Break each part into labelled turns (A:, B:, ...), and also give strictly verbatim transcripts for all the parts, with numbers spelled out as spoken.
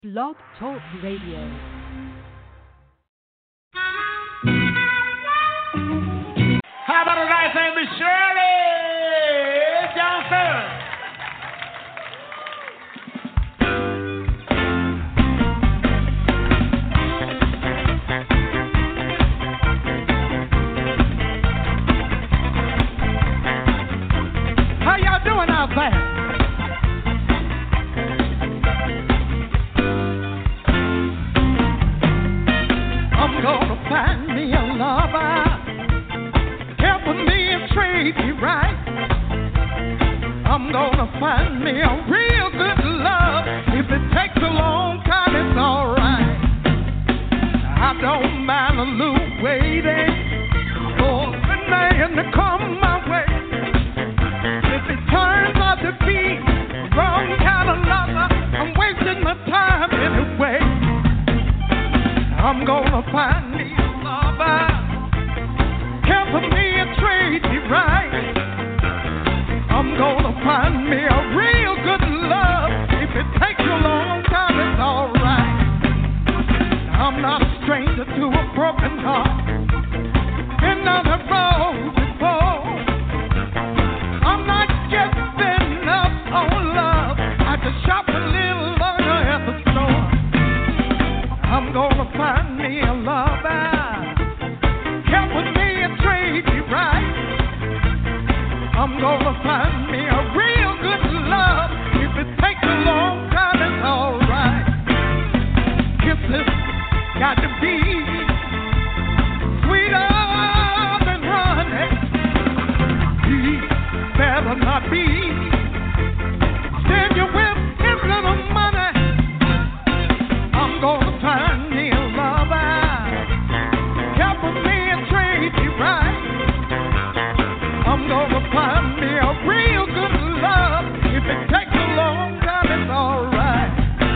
A: Blog Talk Radio.
B: How about a nice name, Miss Shirley Johnson? How y'all doing out there? I'm gonna find me a lover, helping me and treat me right. I'm gonna find me a real good love. If it takes a long time, it's alright. I don't mind a little waiting for a good man to come my way. If it turns out to be the wrong kind of lover, I'm wasting my time anyway. I'm gonna find me a lover, helping me and treat me right. I'm gonna find me a real good love. If it takes a long time, it's alright. I'm not a stranger to a broken heart. Been on the road before. I'm not giving up on love. I just shop a little longer at the store. I'm gonna find me a lover, helping me and treat me right. I'm gonna find me a real good love. If it takes a long time, it's alright. Kisses got to be sweeter than honey. He better not be. Send you with his little money. I'm gonna find me a lover, helping me and treat me right. I'm gonna find me a real good love. If it takes a long time, it's alright.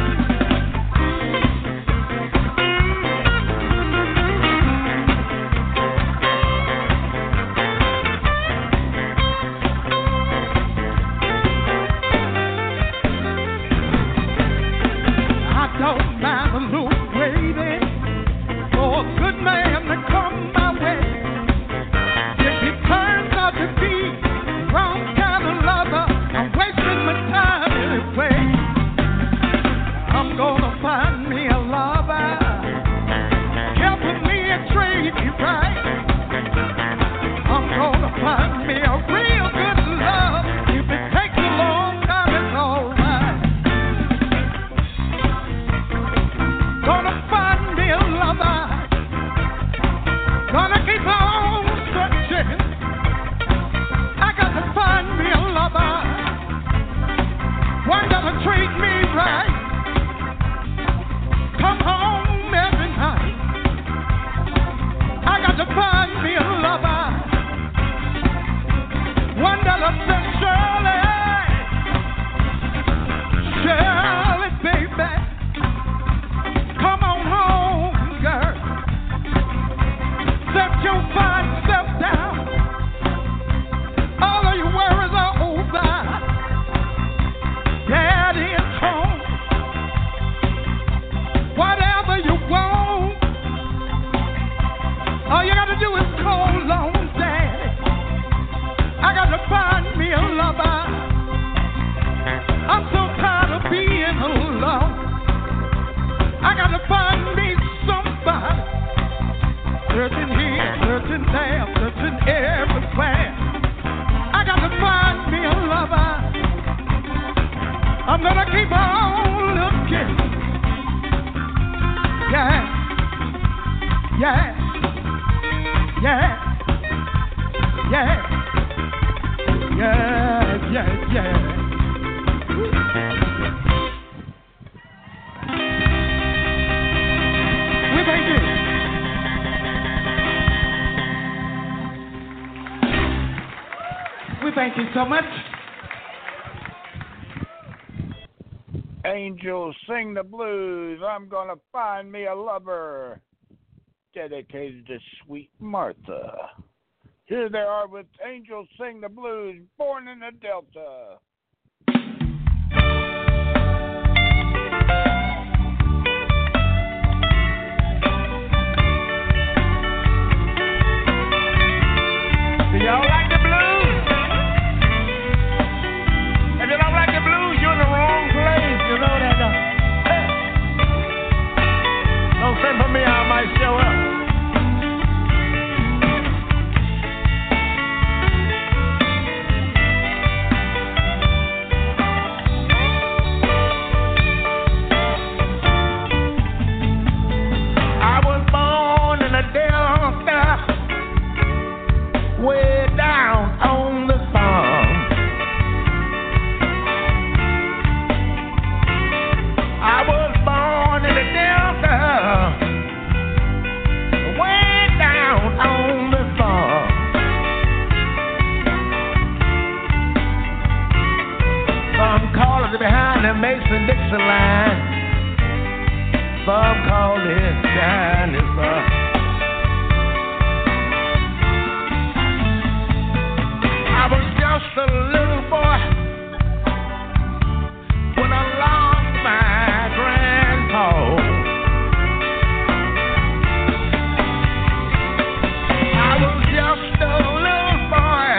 B: I don't mind a little waiting for a good man to come my way. If he turns out to be the wrong kind of lover, I'm wasting my time anyway. I'm gonna find me a lover, helping me and treat me right. I'm gonna find me a real good love. If it takes a long time, it's alright. Gonna find me a lover, gonna keep on searching. I got to find me a lover, one that'll treat me right. Come home every night. I got to find me a lover, one that'll say, Shirley, Shirley, baby, come on home, girl. Set your fine self down. All of your worries are over. Daddy is home. Whatever you want, all you gotta do is call on Daddy. I gotta find me a lover. I'm so tired of being alone. I gotta find me somebody. Searching here, searching there, searching everywhere. I gotta find me a lover. I'm gonna keep on looking. Yeah, yeah, yeah, yeah, yeah, yeah, yeah. We thank you. We thank you so much.
C: Angels sing the blues. I'm gonna find me a lover. Dedicated to Sweet Martha. Here they are with Angels Sing the Blues, Born in the Delta.
B: Some call it Johannesburg. I was just a little boy when I lost my grandpa. I was just a little boy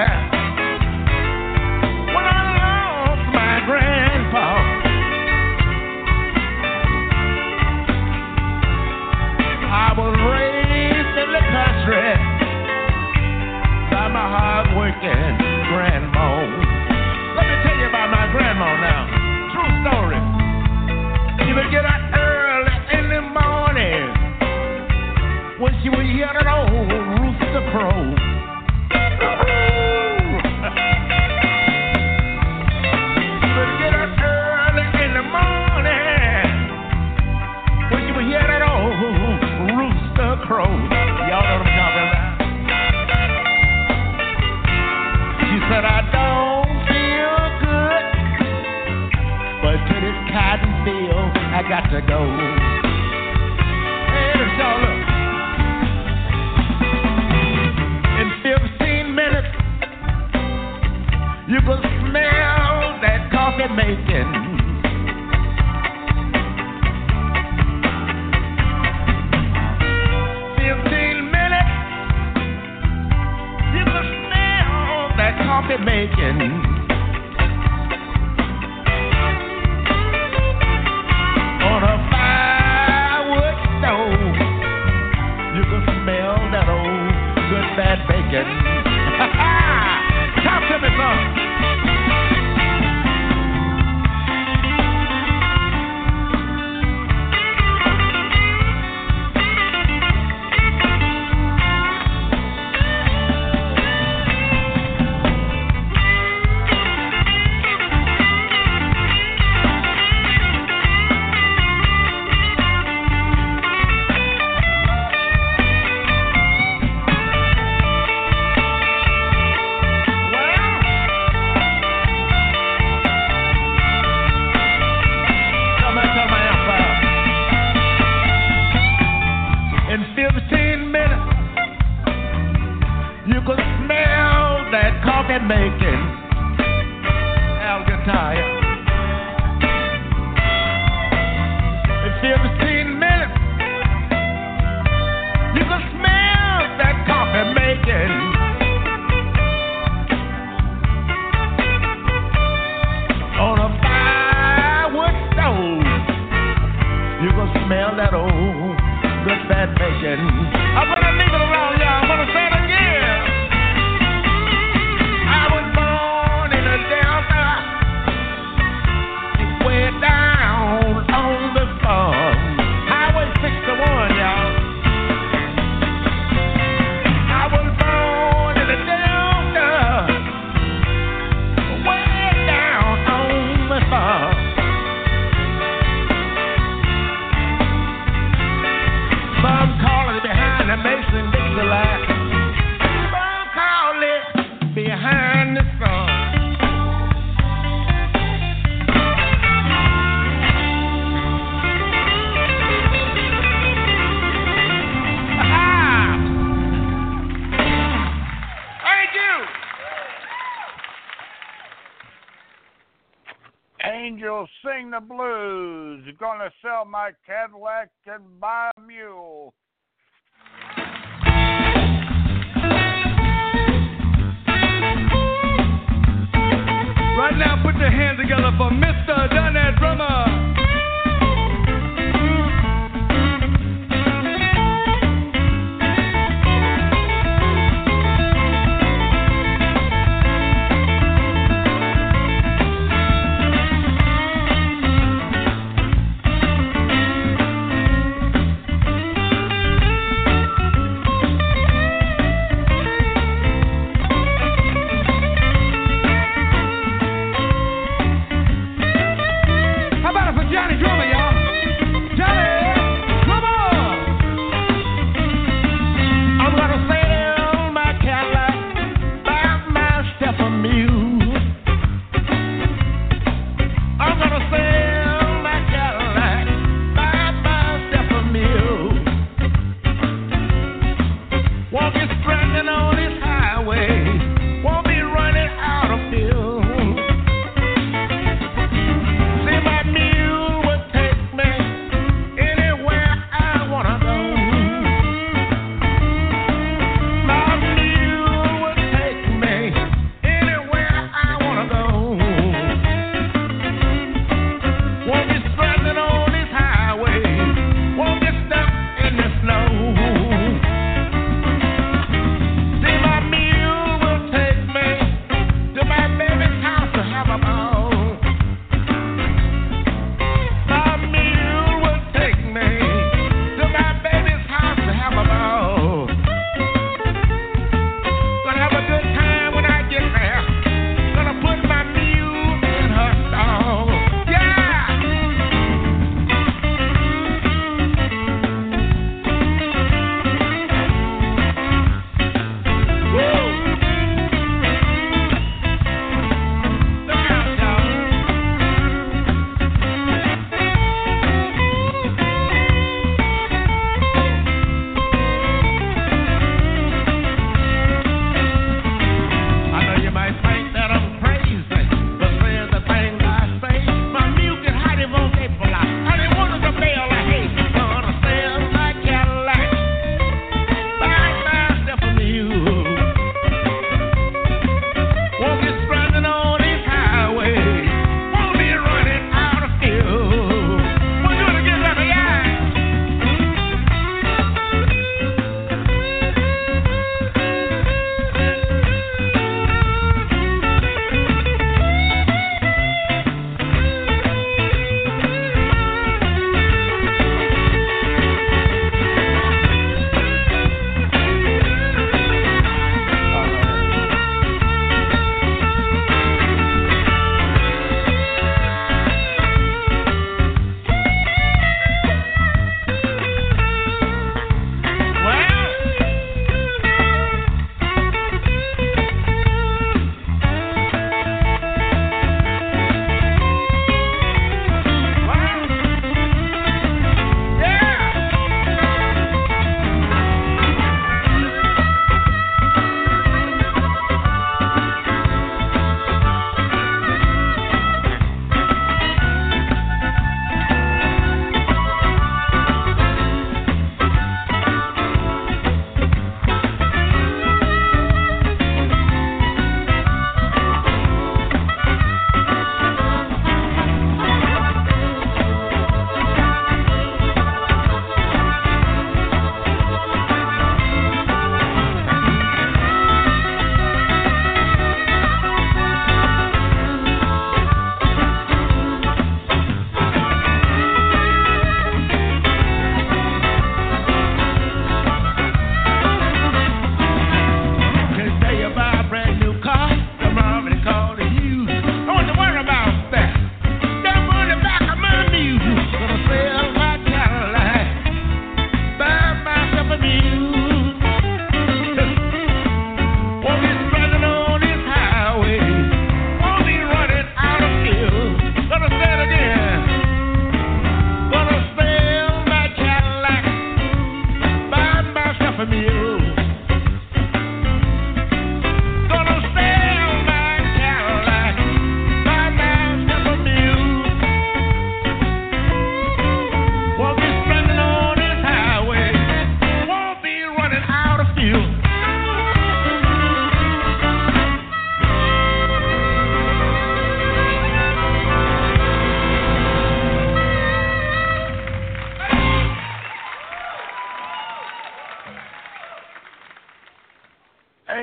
B: when I lost my grandpa. I was raised in the country by my hard-working grandma. Let me tell you about my grandma now. True story. She would get up early in the morning when she would hear that old rooster crow. She would get up early in the morning when she would hear that old rooster crow. Y'all know what I'm talking about? She said, I don't feel good, but to this cotton field, I got to go. Hey, let's y'all look. In fifteen minutes, you can smell that coffee making. Fifteen minutes, you can smell that coffee making. On a firewood stove, you can smell that old good fat bacon. Talk to me, son. Making Al Gataya. In fifteen minutes, you can smell that coffee making. On a firewood stove, you can smell that old good fat bacon. I'm gonna leave it alone, y'all. I'm gonna say it again. Way down on the farm, Highway sixty-one, y'all. I was born in the Delta, way down on the farm. Some call it behind the Mason Dixie line. Some call it behind the sun.
C: Angels sing the blues. Gonna sell my Cadillac and buy a mule.
B: Right now, put your hands together for Mister Donald Drummer.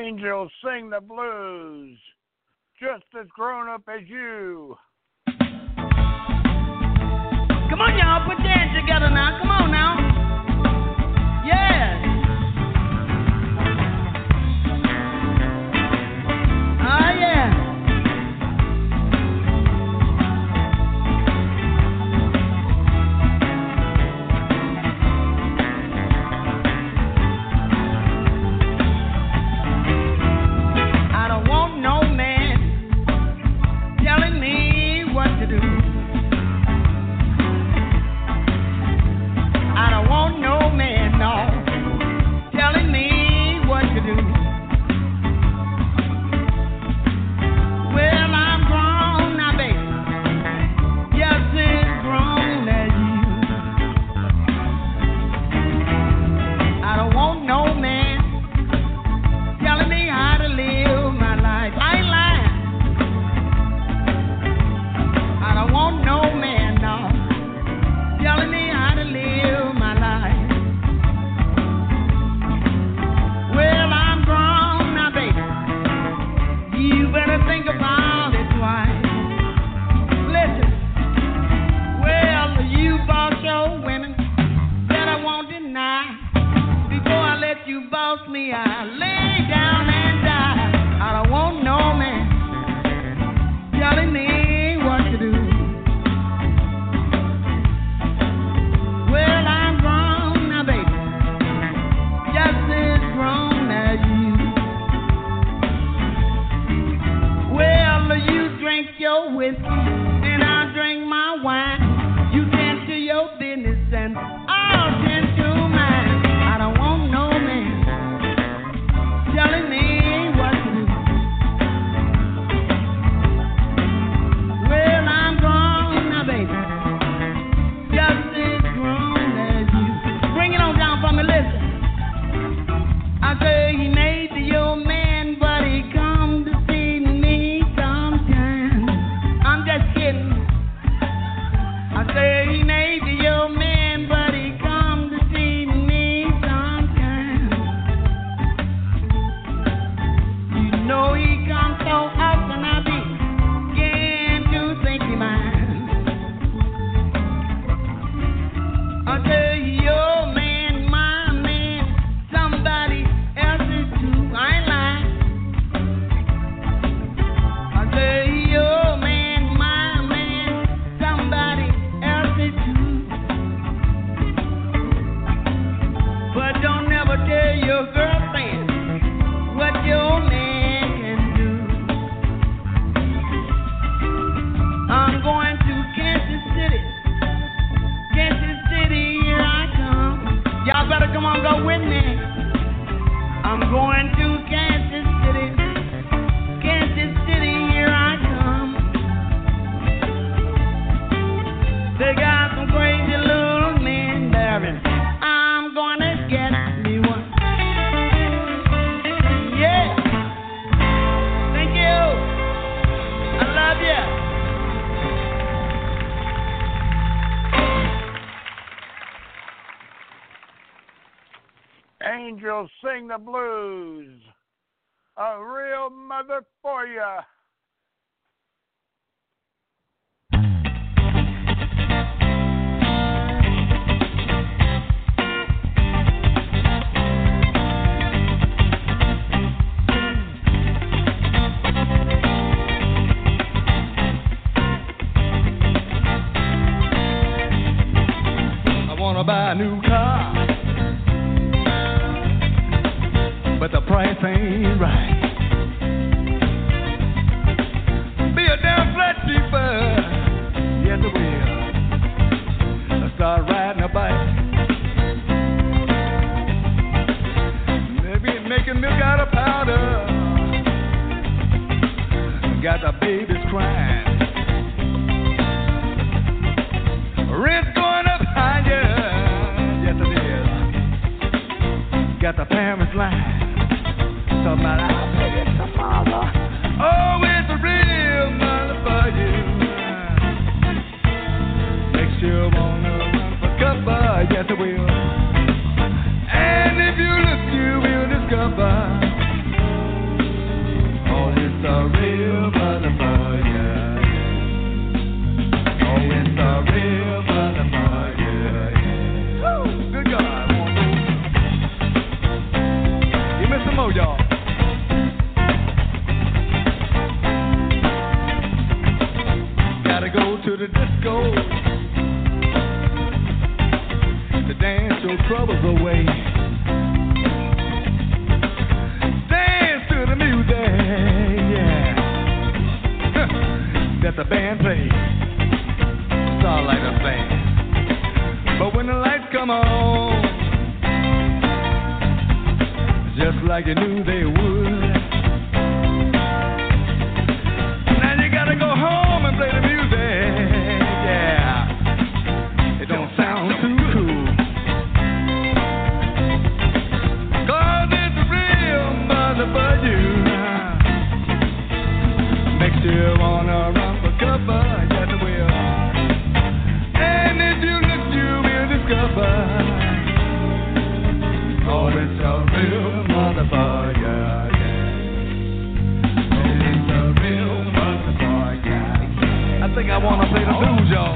C: Angels sing the blues, just as grown up as you.
D: Come on, y'all, put your hands together now. Come on now. Yeah. Ah, yeah.
C: Angels sing the blues. A real mother for ya.
B: I wanna buy a new car, but the price ain't right. Be a damn flat cheaper, yes it will. I start riding a bike, maybe making milk out of powder. Got the babies crying, rent's going up higher, yes it is. Got the parents lying, talking about I'll pay it tomorrow. Oh, it's a real mother for you. Makes you wanna run for cover, yes it will. And if you look, you will discover troubles away. Dance to the music, yeah, that the band plays. Starlight Band. But when the lights come on, just like you knew they would, now you gotta go home and play the music, yeah. It don't sound too cool, 'cause it's a real mother for you. Makes you wanna run for cover, yes it will. And if you look, you will discover, oh, it's a real motherfucker, yeah. It's a real motherfucker. I think I wanna play the blues, y'all.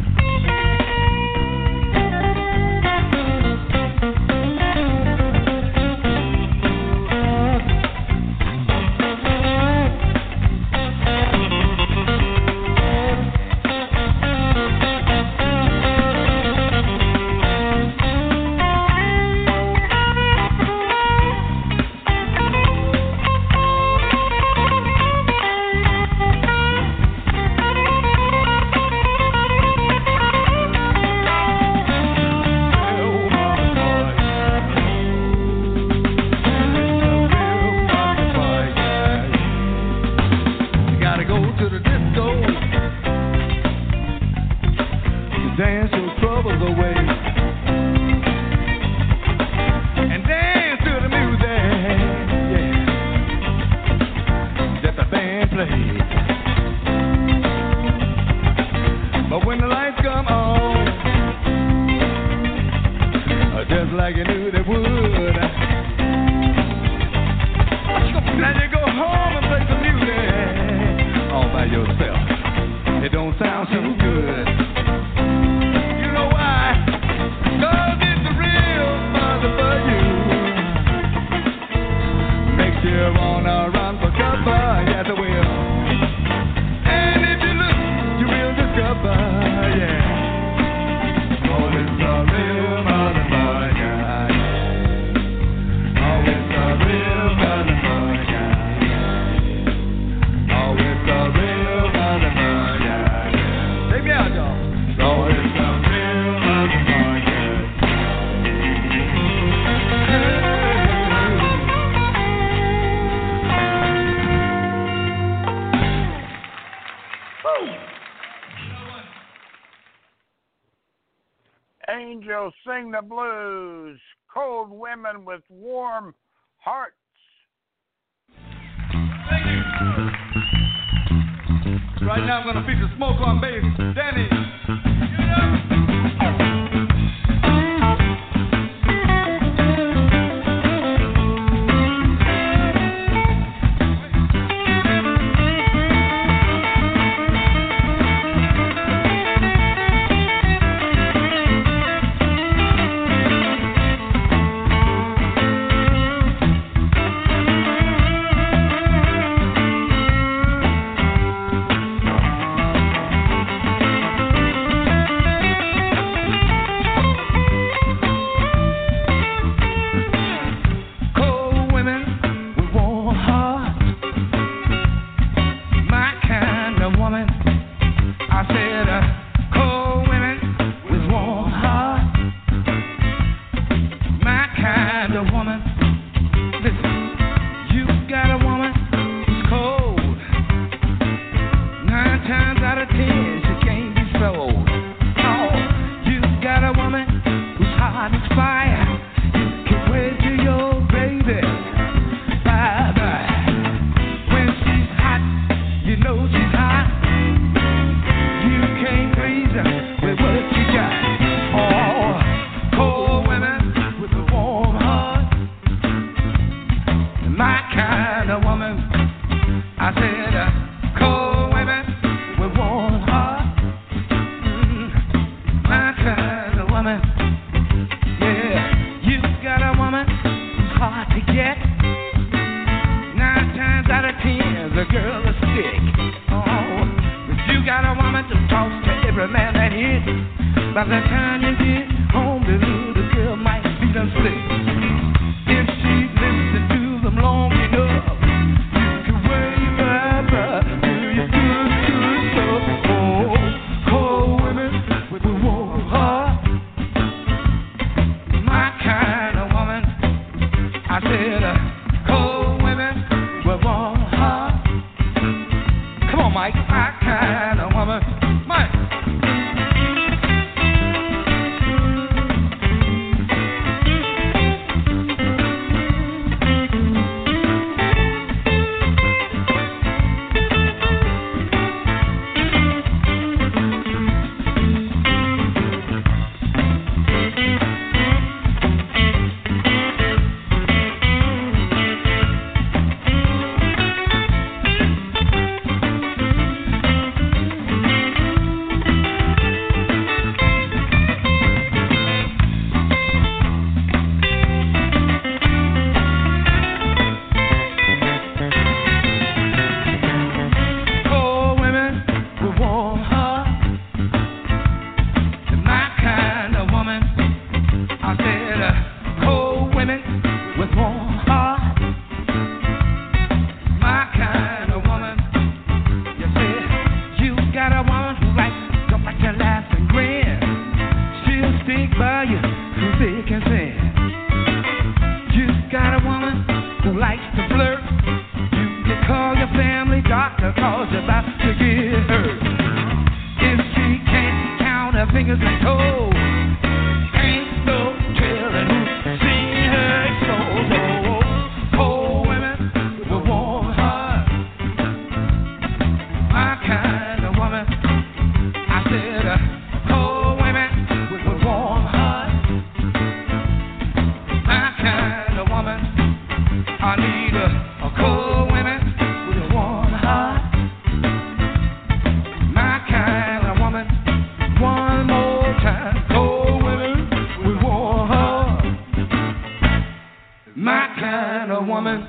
C: Angels sing the blues, cold women with warm hearts.
B: Thank you. Right now I'm going to feature Smoke on bass. Danny. By the time you get home, the little girl might you so thick and thin. You got a woman who likes to flirt. You can call your family doctor, cause you're about to get hurt. If she can't count her fingers and toes, ain't no telling who's seen her exposed. Oh, cold women with a warm heart, my kind of woman. I said, uh, cold women with a warm heart, my kind of woman. I need a, a cold woman with a warm heart, my kind of woman. One more time, cold women with warm heart, my kind of woman.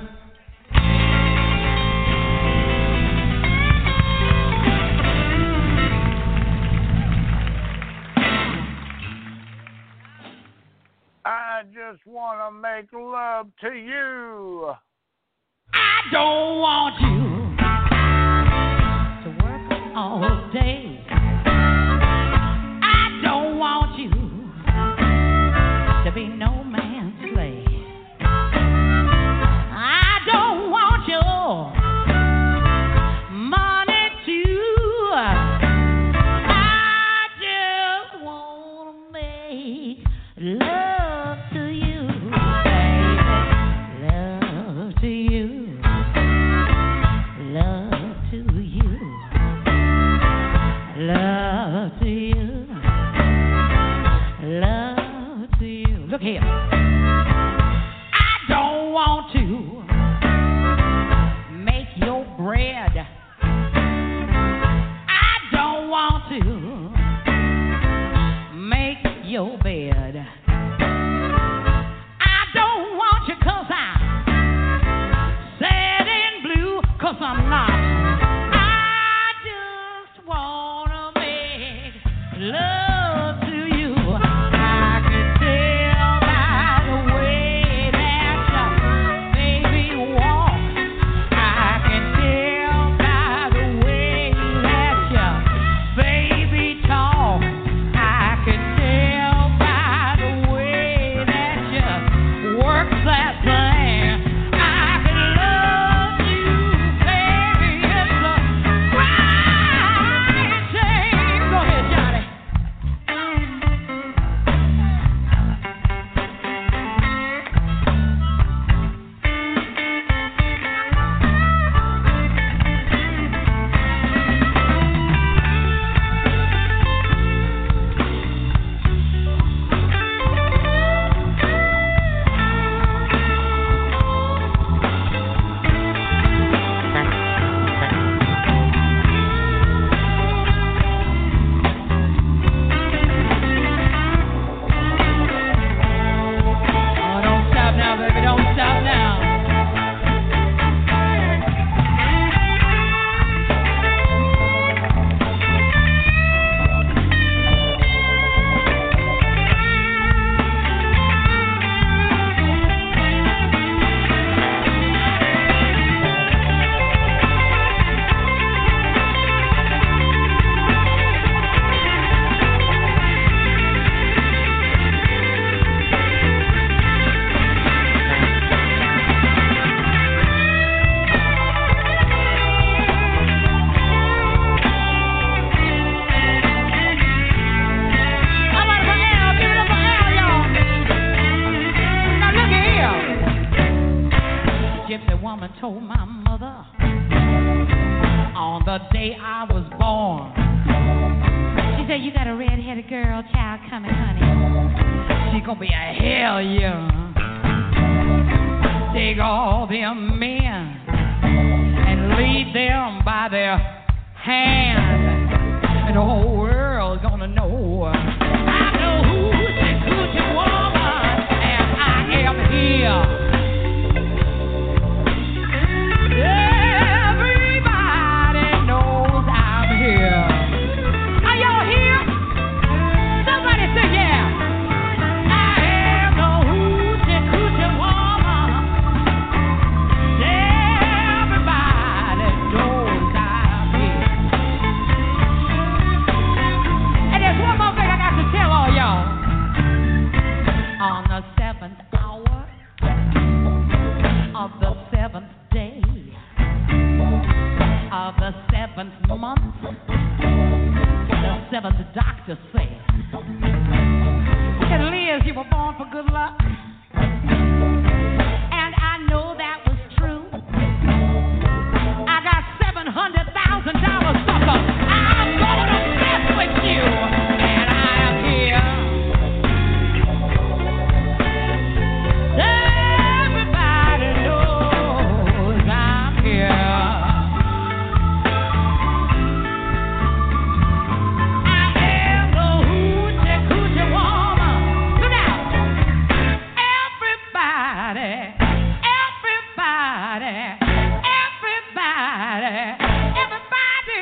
C: I just want to make love to you.
D: I don't want you to work all day. I don't want you to be no man's slave. I don't want your money too. I just want to make love to you, baby. Love to you. Love to you. Love to you. Love to you. Look here. I don't want to make your bread. I don't want to make your bed. I don't want you 'cause I'm sad and blue, 'cause I'm not. I just wanna make love to you. I can tell by the way that your baby walk. I can tell by the way that your baby talk. I can tell by the way that you work that thing. I can love you, baby. It's a crying shame. Go ahead, Johnny. Oh, don't stop now, baby. Don't stop now. How about for Al? Give it up for Al, y'all. Now look here. Gypsy woman told my mother on the day I was born. She said, you got a red-headed girl child coming, honey. She gonna be a hell yeah. Take all them men and lead them by their hand, and the whole world gonna know I know who's the coochie woman, and I am here. Everybody knows I'm here. Are y'all here? Somebody say yeah. I am the hoochie coochie woman. Everybody knows I'm here. And there's one more thing I got were born for good luck. And I know that was true. I got seven hundred thousand dollars, sucker. I'm gonna mess with you. And I am here. Everybody knows I'm here. I am the hoochie coochie woman. Look out. Everybody, everybody, everybody, everybody,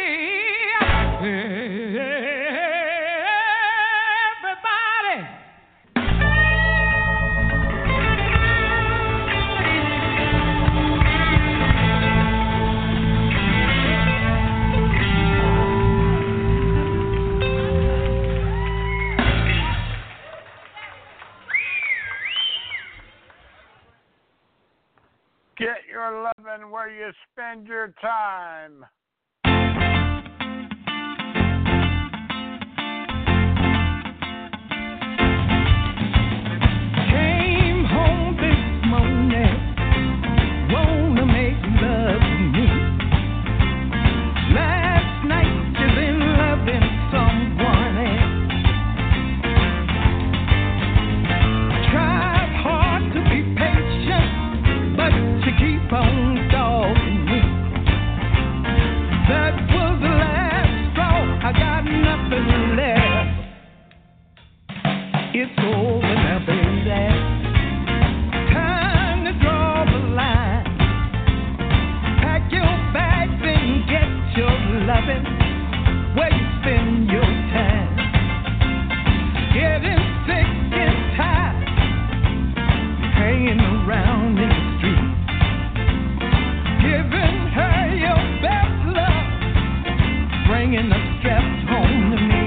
D: everybody.
C: Get your lovin' where you spend your time.
B: Came home this morning, wanna make love to me. Last night you've been loving someone else. Tried hard to be patient, but you keep on dogging me. That was the last straw. I got nothing left. It's over now, baby. Time to draw the line. Pack your bags and get your loving. Where you spend your time. Getting sick and tired. Hanging around in the street. Giving her your best love. Bringing the stress home to me.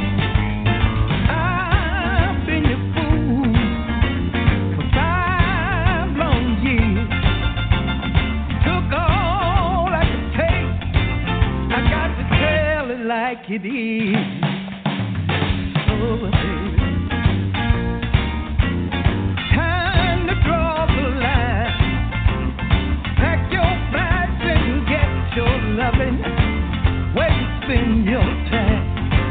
B: I've been your fool for five long years. Took all I could take. I got to tell it like it is. Oh, baby. Time to draw the line. Pack your bags and get your loving. Where you spend your time.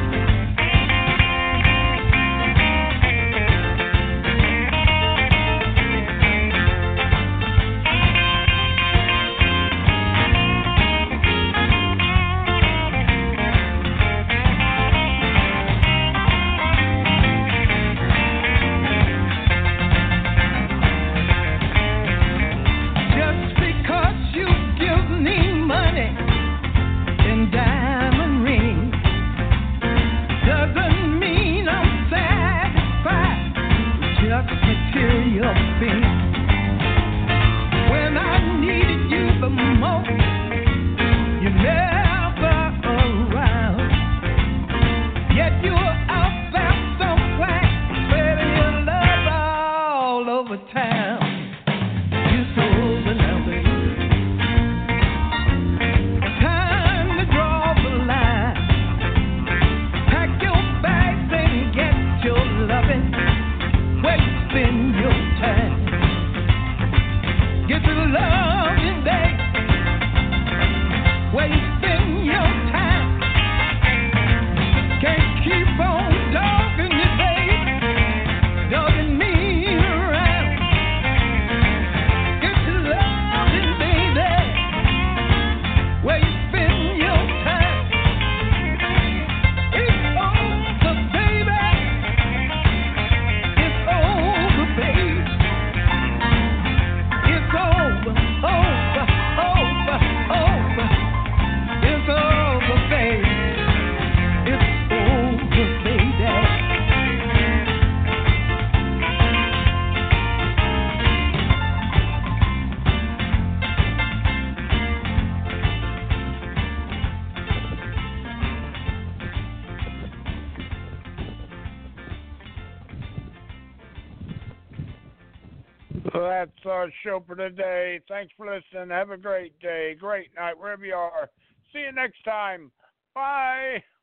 B: Just because you give me money and diamond rings doesn't mean I'm satisfied with just material things. When I needed you the most, you're never around. Yet you're out there somewhere, spreading your love all over town. It's over now, baby. Time to draw the line. Pack your bags and get your loving. Where you spend your time. Get your loving, babe. Where you spend your time. Can't keep on dogging you, babe. Dogging me around. Get your loving, baby. Where you spend your time. It's over, baby. It's over, baby. It's over, over, over, over. It's over, baby. It's over, baby.
C: So that's our show for today. Thanks for listening. Have a great day, great night, wherever you are. See you next time. Bye.